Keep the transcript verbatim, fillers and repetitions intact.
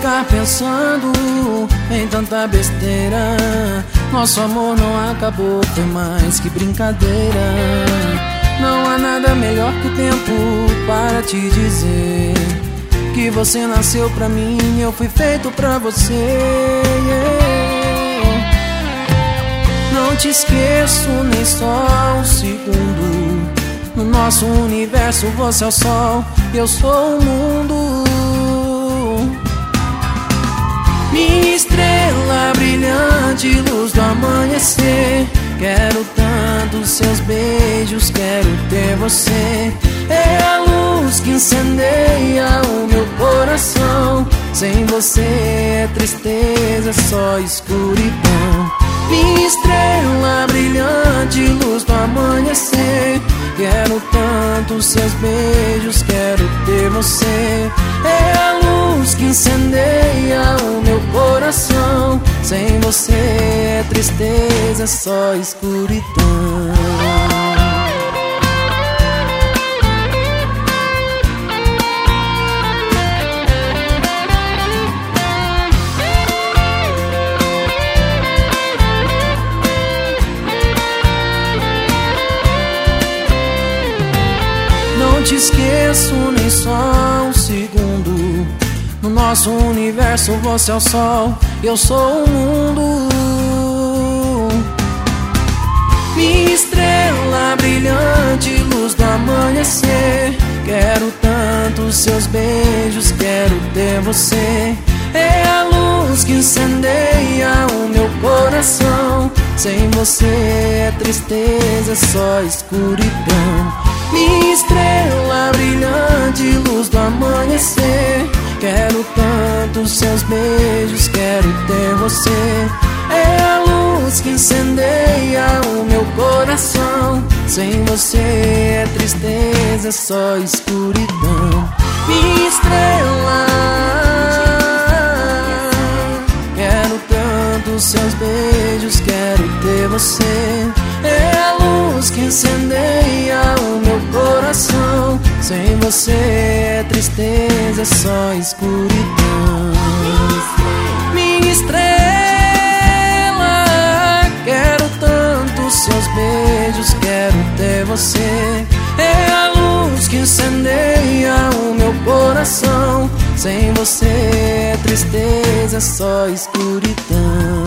ficar pensando em tanta besteira. Nosso amor não acabou, foi mais que brincadeira. Não há nada melhor que o tempo para te dizer que você nasceu pra mim, eu fui feito pra você, yeah. Não te esqueço nem só um segundo. No nosso universo você é o sol, eu sou o mundo. Minha estrela brilhante, luz do amanhecer. Quero tanto seus beijos, quero ter você. É a luz que incendeia o meu coração. Sem você é tristeza, só escuridão. Minha estrela brilhante, luz do amanhecer. Quero tanto seus beijos, quero ter você. É a luz que incendeia o meu coração. Sem você é tristeza, só escuridão. Não te esqueço nem só um segundo. No nosso universo você é o sol, eu sou o mundo. Minha estrela brilhante, luz do amanhecer. Quero tanto seus beijos, quero ter você. É a luz que incendeia o meu coração. Sem você é tristeza, só escuridão. Minha estrela brilhante, luz do amanhecer. Quero tanto seus beijos, quero ter você. É a luz que incendeia o meu coração. Sem você é tristeza, só escuridão. Minha estrela, quero tanto seus beijos, quero ter você. É a luz que incendeia o meu coração. Sem você é tristeza, só escuridão. Minha estrela, quero tanto seus beijos, quero ter você. É a luz que incendeia o meu coração. Sem você é tristeza, só escuridão.